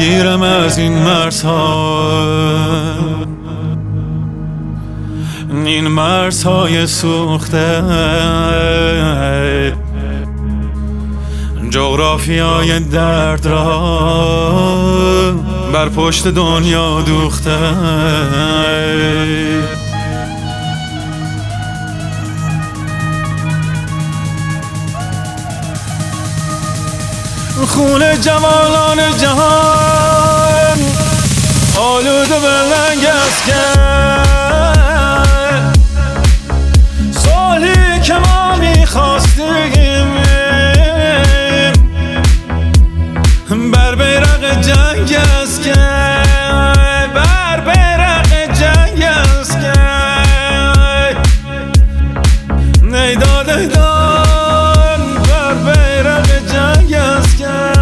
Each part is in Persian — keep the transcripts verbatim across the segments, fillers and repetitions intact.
بگیرم از این مرزها، این مرزهای سوخته، جغرافیای درد را بر پشت دنیا دوخته. خون جوانان جهان آلوده به رنگ اسکر، صلحی که ما میخواستیم بر بیرق جنگ اسکر، بر بیرق جنگ اسکر نیداد ایدان بر بیرق جنگ اسکر.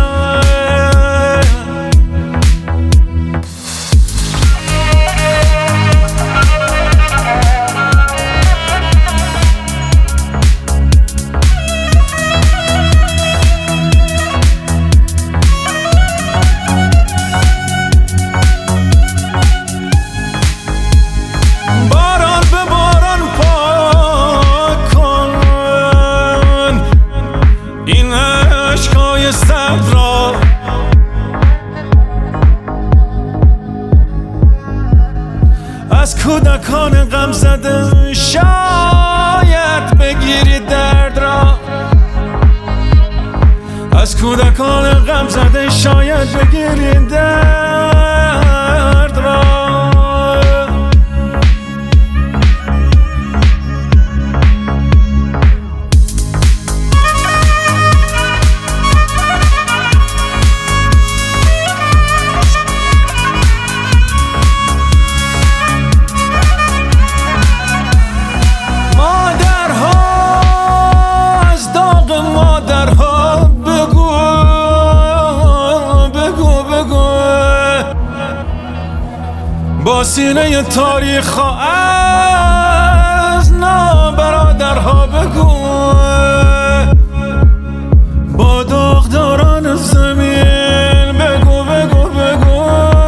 از کودکان غم زده شاید بگیری درد را، از کودکان غم زده شاید بگیری درد را. با سینه تاریخ ها از نابرادرها بگو، با داغداران زمین بگو بگو بگو.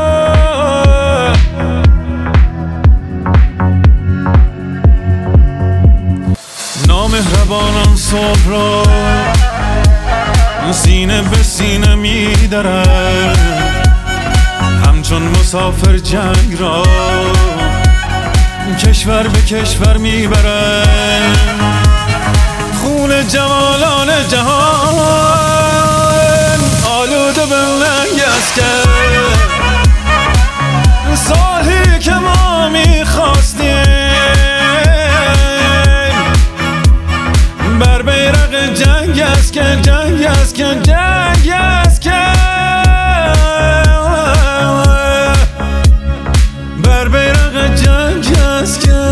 نامهربانان صبح را سینه به سینه می‌درند، همچون مسافر جنگ را کشور به کشور میبرند. خون جوانان جهان آلوده به رنگ اسکر، صلحی که ما میخواستیم بر بیرق جنگ اسکر، جنگ اسکر، جنگ اسکر بر بیرق جنگ اسکر.